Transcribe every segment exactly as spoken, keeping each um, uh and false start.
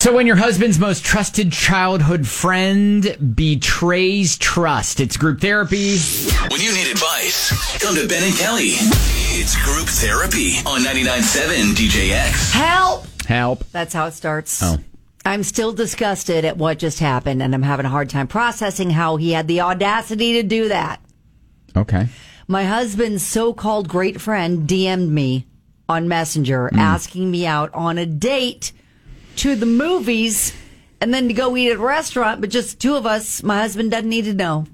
So when your husband's most trusted childhood friend betrays trust, it's group therapy. When you need advice, come to Ben and Kelly. It's group therapy on ninety-nine point seven D J X. Help! Help. That's how it starts. Oh. I'm still disgusted at what just happened, and I'm having a hard time processing how he had the audacity to do that. Okay. My husband's so-called great friend D M'd me on Messenger mm. asking me out on a date to the movies and then to go eat at a restaurant, but just two of us. My husband doesn't need to know.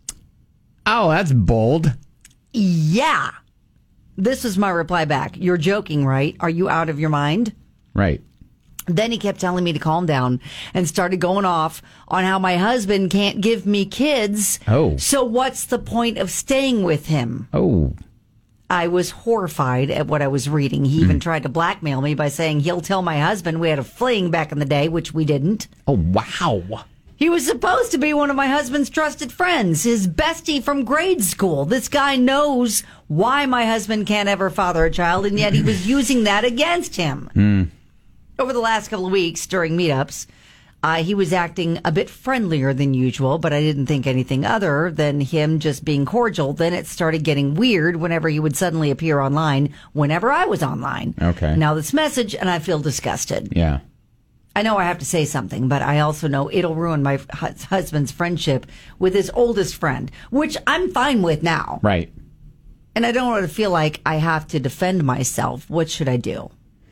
Oh, that's bold. Yeah. This was my reply back. You're joking, right? Are you out of your mind? Right. Then he kept telling me to calm down and started going off on how my husband can't give me kids. Oh. So what's the point of staying with him? Oh. I was horrified at what I was reading. He mm. even tried to blackmail me by saying he'll tell my husband we had a fling back in the day, which we didn't. Oh, wow. He was supposed to be one of my husband's trusted friends, his bestie from grade school. This guy knows why my husband can't ever father a child, and yet he was using that against him. Mm. Over the last couple of weeks during meetups, uh, he was acting a bit friendlier than usual, but I didn't think anything other than him just being cordial. Then it started getting weird whenever he would suddenly appear online whenever I was online. Okay. Now this message, and I feel disgusted. Yeah. I know I have to say something, but I also know it'll ruin my hu- husband's friendship with his oldest friend, which I'm fine with now. Right. And I don't want to feel like I have to defend myself. What should I do?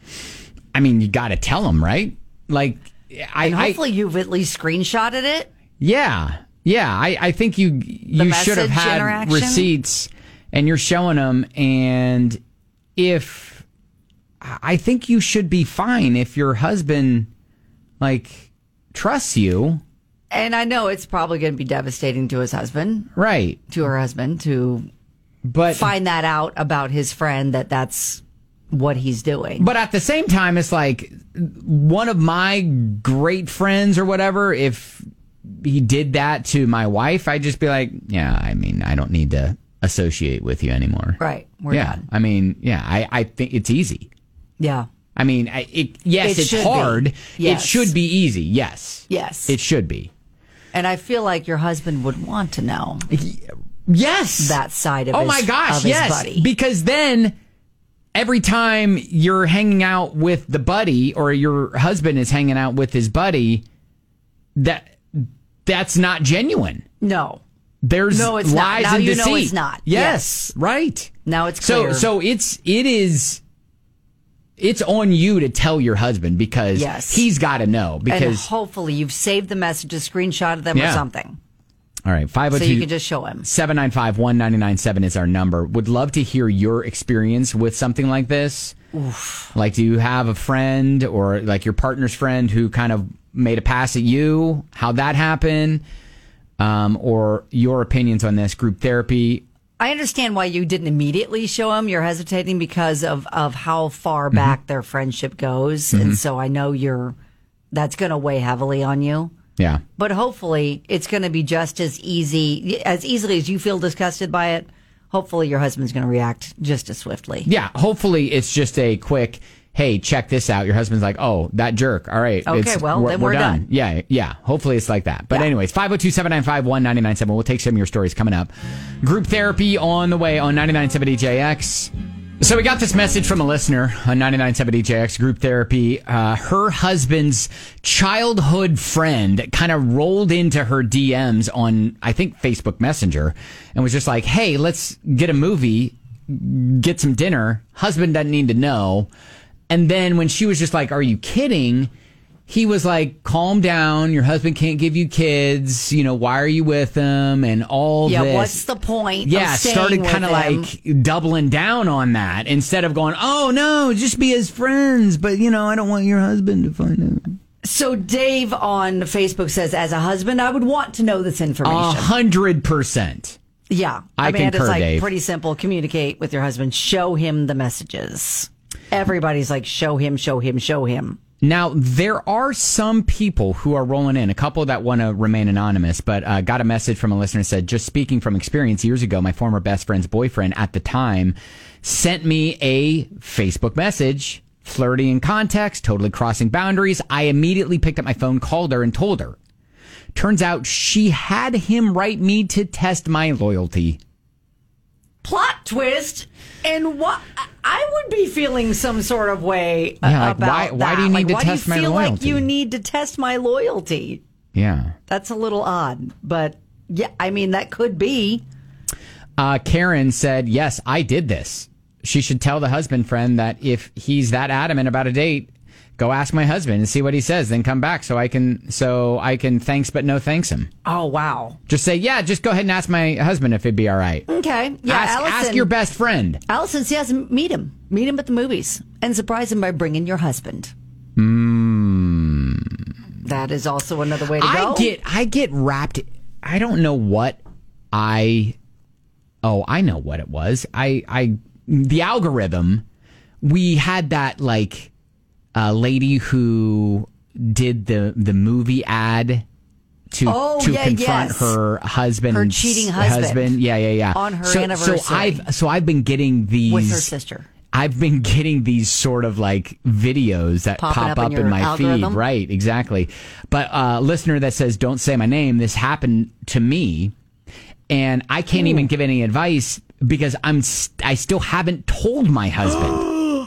I mean, you got to tell him, right? Like, I and hopefully I, you've at least screenshotted it. Yeah, yeah. I, I think you you should have had receipts, and you're showing them. And if I think you should be fine if your husband like trusts you. And I know it's probably going to be devastating to his husband, right? To her husband to, but find that out about his friend that that's what he's doing. But at the same time, it's like one of my great friends or whatever, if he did that to my wife, I'd just be like, yeah, I mean, I don't need to associate with you anymore. Right. We're yeah. done. I mean, yeah, I, I think it's easy. Yeah. I mean, I, it, yes, it it's hard. Yes. It should be easy. Yes. Yes. It should be. And I feel like your husband would want to know. Yes. That side of oh his, my gosh, of his yes. buddy. Because then every time you're hanging out with the buddy or your husband is hanging out with his buddy, that that's not genuine. No. There's no, it's lies not. Now and you deceit. know it's not. Yes, yes. right. Now it's clear. So so it's it is it's on you to tell your husband because yes. he's got to know because and hopefully you've saved the messages, screenshotted them yeah. or something. All right, five oh two So you can just show him. seven nine five, one nine nine seven is our number. Would love to hear your experience with something like this. Oof. Like, do you have a friend or like your partner's friend who kind of made a pass at you? How'd that happen? Um, or your opinions on this group therapy? I understand why you didn't immediately show him. You're hesitating because of, of how far mm-hmm. back their friendship goes. Mm-hmm. And so I know you're that's going to weigh heavily on you. Yeah. But hopefully it's going to be just as easy, as easily as you feel disgusted by it. Hopefully your husband's going to react just as swiftly. Yeah. Hopefully it's just a quick, hey, check this out. Your husband's like, oh, that jerk. All right. Okay, well, we're, then we're, we're done. done. Yeah. Yeah. Hopefully it's like that. But yeah. anyways, five oh two, seven nine five, one nine nine seven. We'll take some of your stories coming up. Group therapy on the way on ninety-nine point seven D J X. So we got this message from a listener on ninety-nine point seven D J X group therapy. Uh, her husband's childhood friend kind of rolled into her D Ms on, I think, Facebook Messenger and was just like, hey, let's get a movie, get some dinner. Husband doesn't need to know. And then when she was just like, are you kidding? He was like, calm down. Your husband can't give you kids. You know, why are you with him? And all yeah, this. Yeah, what's the point? Yeah, of staying started kind of like doubling down on that instead of going, oh, no, just be his friends. But, you know, I don't want your husband to find out. So Dave on Facebook says, as a husband, I would want to know this information. A hundred percent. Yeah. I, I mean, concur, it's like Dave. Pretty simple. Communicate with your husband. Show him the messages. Everybody's like, show him, show him, show him. Now, there are some people who are rolling in, a couple that want to remain anonymous, but uh, got a message from a listener that said, just speaking from experience, years ago, my former best friend's boyfriend at the time sent me a Facebook message Flirty in context, totally crossing boundaries. I immediately picked up my phone, called her, and told her. Turns out she had him write me to test my loyalty. Plot twist. And what I would be feeling some sort of way uh, Yeah, like, about why- that. why do you need like, to test why my do you feel like loyalty? you need to test my loyalty? Yeah. That's a little odd, but yeah, I mean that could be. Uh, Karen said, yes, I did this. She should tell the husband friend that if he's that adamant about a date, go ask my husband and see what he says, then come back so I can so I can thanks but no thanks him. Oh wow. Just say, yeah, just go ahead and ask my husband if it'd be all right. Okay. Yeah, ask, Allison. ask your best friend. Allison says meet him. Meet him at the movies and surprise him by bringing your husband. Mm. That is also another way to I go. get I get wrapped. I don't know what I. Oh, I know what it was. I I the algorithm. We had that like uh, lady who did the the movie ad to Oh, to yeah, confront yes. her husband, Her cheating husband. Yeah, yeah, yeah. On her so, anniversary. So I've so I've been getting these with her sister. I've been getting these sort of like videos that Popping pop up up, in in, your my algorithm? feed. Right, exactly. But uh, listener that says, don't say my name, this happened to me. And I can't Ooh. even give any advice because I'm st- I still haven't told my husband.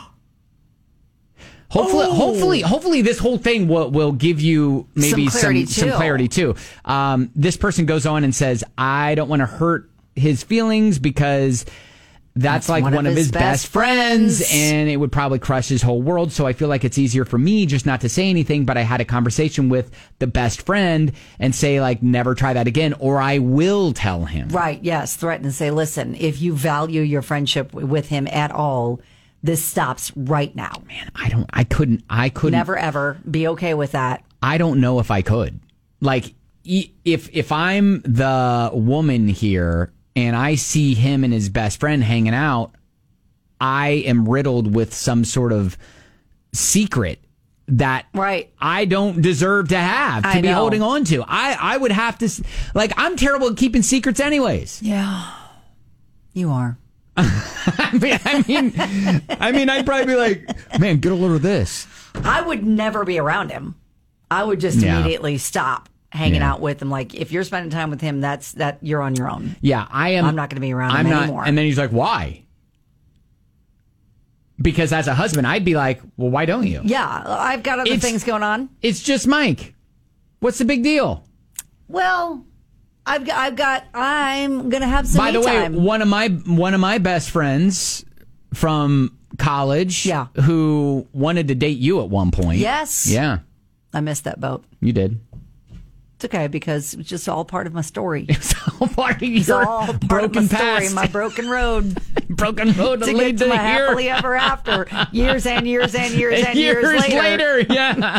Hopefully, Oh. hopefully, hopefully, this whole thing will, will give you maybe Some clarity, some, some too. clarity too. Um, this person goes on and says, "I don't want to hurt his feelings because that's, That's like one, of his, best friends, friends. and it would probably crush his whole world. So I feel like it's easier for me just not to say anything. But I had a conversation with the best friend and say like, never try that again, or I will tell him." Right, yes. Threaten and say, listen, if you value your friendship with him at all, this stops right now. Man, I don't. I couldn't. I couldn't. Never, ever be okay with that. I don't know if I could. Like, e- if if I'm the woman here and I see him and his best friend hanging out, I am riddled with some sort of secret that Right. I don't deserve to have to I be know. holding on to. I, I would have to, s- like, I'm terrible at keeping secrets anyways. Yeah. You are. I mean, I mean, I mean, I'd probably be like, man, get a load of this. I would never be around him. I would just Yeah. immediately stop hanging Yeah. out with him. Like, if you're spending time with him, that's that you're on your own. Yeah, I am. I'm not gonna be around I'm him not, anymore. And then he's like, why? Because as a husband, I'd be like, well, why don't you? Yeah, I've got other It's- things going on. It's just Mike. What's the big deal? Well, I've got, I've got, I'm going to have some By the me way, time. one of my one of my best friends from college, Yeah. who wanted to date you at one point. Yes. Yeah, I missed that boat. you did. It's okay because it's just all part of my story. It's all part of It's your all part broken of my story, past, my broken road broken road to to lead get to to my here. happily ever after. Years and years and years and years, years later. yeah.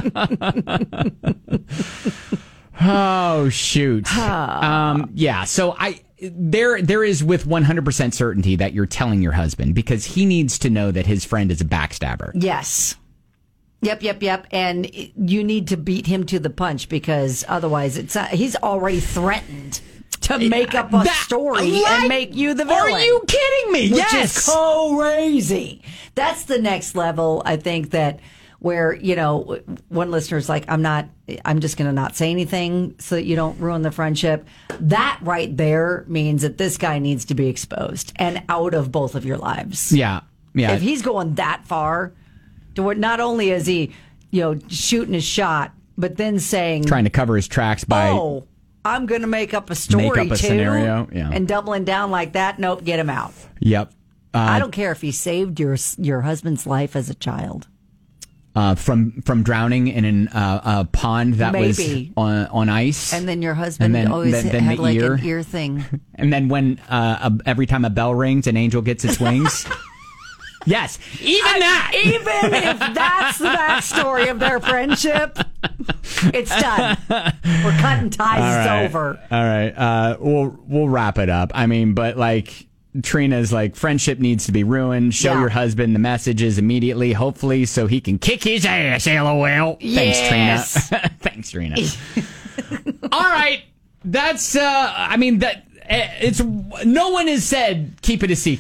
Oh shoot. um, yeah. So I there there is with one hundred percent certainty that you're telling your husband because he needs to know that his friend is a backstabber. Yes. Yep, yep, yep. And it- you need to beat him to the punch because otherwise it's not, he's already threatened to make up a That- story Right? and make you the villain. Are you kidding me? Which Yes. is crazy. That's the next level, I think, that where, you know, one listener's like, I'm not, I'm just going to not say anything so that you don't ruin the friendship. That right there means that this guy needs to be exposed and out of both of your lives. Yeah. Yeah. If he's going that far, to where not only is he, you know, shooting his shot, but then saying, Trying to cover his tracks by oh, I'm going to make up a story Make up a too, scenario, yeah. and doubling down like that. Nope, get him out. Yep. Uh, I don't care if he saved your your husband's life as a child. uh, from from drowning in an, uh, a pond that Maybe. was on on ice. And then your husband And then- always then- then had the like ear. an ear thing. And then when uh, a, every time a bell rings, an angel gets its wings. Yes, even that. Even if that's the backstory of their friendship, it's done. We're cutting ties. All It's right. over. All right, uh, we'll we'll wrap it up. I mean, but like Trina's like friendship needs to be ruined. Show Yeah. your husband the messages immediately, hopefully, so he can kick his ass. LOL. Yes. Thanks, Trina. Thanks, Trina. All right, that's. Uh, I mean that. uh, It's no one has said keep it a secret.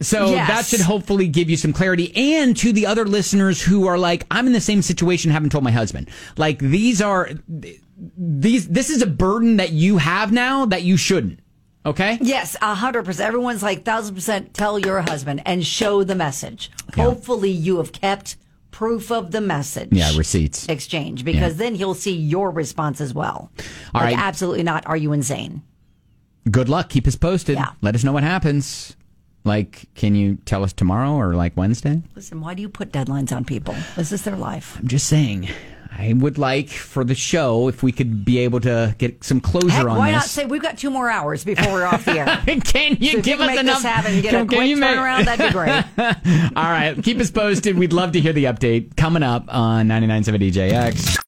So Yes. that should hopefully give you some clarity. And to the other listeners who are like, I'm in the same situation, haven't told my husband. Like, these are, these, this is a burden that you have now that you shouldn't. Okay? Yes, a hundred percent. Everyone's like thousand percent tell your husband and show the message. Yeah. Hopefully you have kept proof of the message. Yeah, receipts. Exchange, because Yeah. then he'll see your response as well. All like, right. absolutely not. Are you insane? Good luck. Keep us posted. Yeah. Let us know what happens. Like, can you tell us tomorrow or like Wednesday? Listen, why do you put deadlines on people? This is their life. I'm just saying. I would like for the show if we could be able to get some closure Heck, on why this. not say we've got two more hours before we're off the air? Can you So if give you us can make enough? this happen and get Can- a can quick you make- turnaround, that'd be great. All right, keep us posted. We'd love to hear the update coming up on ninety-nine point seven D J X.